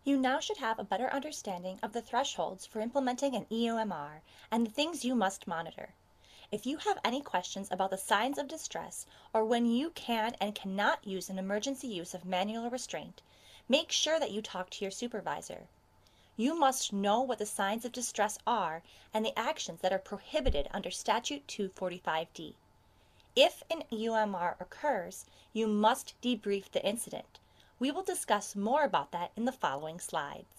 You now should have a better understanding of the thresholds for implementing an EOMR and the things you must monitor. If you have any questions about the signs of distress or when you can and cannot use an emergency use of manual restraint, make sure that you talk to your supervisor. You must know what the signs of distress are and the actions that are prohibited under Statute 245D. If an EOMR occurs, you must debrief the incident. We will discuss more about that in the following slides.